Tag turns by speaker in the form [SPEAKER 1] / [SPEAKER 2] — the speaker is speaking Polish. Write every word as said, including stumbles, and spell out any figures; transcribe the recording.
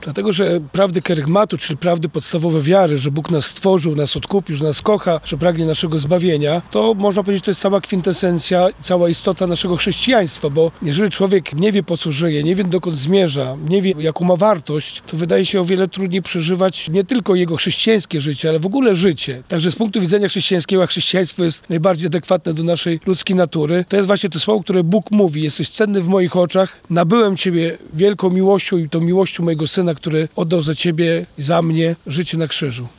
[SPEAKER 1] Dlatego, że prawdy kerygmatu, czyli prawdy podstawowe wiary, że Bóg nas stworzył, nas odkupił, że nas kocha, że pragnie naszego zbawienia, to można powiedzieć, to jest cała kwintesencja, cała istota naszego chrześcijaństwa, bo jeżeli człowiek nie wie, po co żyje, nie wie, dokąd zmierza, nie wie, jaką ma wartość, to wydaje się o wiele trudniej przeżywać nie tylko jego chrześcijańskie życie, ale w ogóle życie. Także z punktu widzenia chrześcijańskiego, a chrześcijaństwo jest najbardziej adekwatne do naszej ludzkiej natury, to jest właśnie to słowo, które Bóg mówi: jesteś cenny w moich oczach, nabyłem Ciebie wielką miłością i tą miłością mojego Syna, który oddał za Ciebie i za mnie życie na krzyżu.